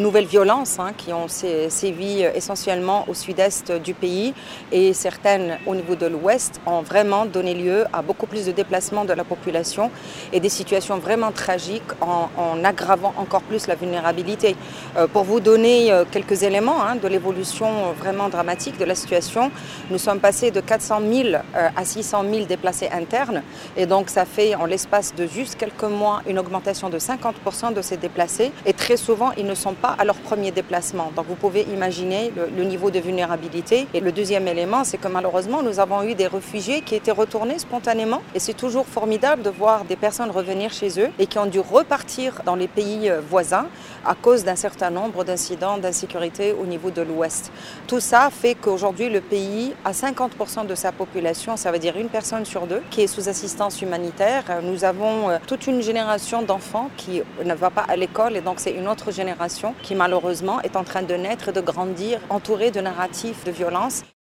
nouvelles violences qui ont sévi essentiellement au sud-est du pays et certaines au niveau de l'ouest ont vraiment donné lieu à beaucoup plus de déplacements de la population et des situations vraiment tragiques en aggravant encore plus la vulnérabilité. Pour vous donner quelques éléments de l'évolution vraiment dramatique de la situation, nous sommes passés de 400 000 à 600 000 déplacés internes et donc ça fait en l'espace de juste quelques mois une augmentation de 50% de ces déplacés et très souvent ils ne sont pas à leur premier déplacement. Donc vous pouvez imaginer le niveau de vulnérabilité. Et le deuxième élément, c'est que malheureusement nous avons eu des réfugiés qui étaient retournés spontanément et c'est toujours formidable de voir des personnes revenir chez eux et qui ont dû repartir dans les pays voisins à cause d'un certain nombre d'incidents d'insécurité au niveau de l'Ouest. Tout ça fait qu'aujourd'hui le pays a 50% de sa population, ça veut dire une personne sur deux, qui est sous assistance humanitaire. Nous avons toute une génération d'enfants qui ne va pas à l'école et donc c'est une autre génération qui malheureusement est en train de naître et de grandir entourée de narratifs de violence.